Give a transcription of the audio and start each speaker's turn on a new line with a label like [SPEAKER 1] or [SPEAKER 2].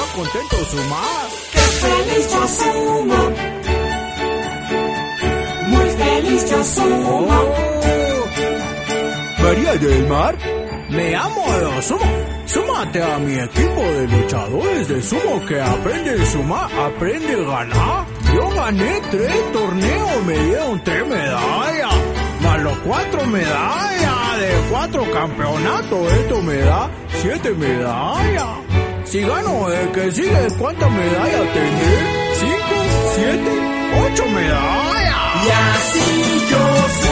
[SPEAKER 1] contento sumar.
[SPEAKER 2] ¡Qué feliz yo sumo! Muy feliz yo sumo.
[SPEAKER 1] María del Mar, me amo de sumo. Súmate a mi equipo de luchadores de sumo que aprende a sumar, aprende a ganar. Yo gané 3 torneos, me dieron 3 medallas, más los 4 medallas de 4 campeonatos, esto me da 7 medallas. Si gano el que sigue, ¿cuántas medallas tendré? 5, 7, 8 medallas.
[SPEAKER 2] Y así yo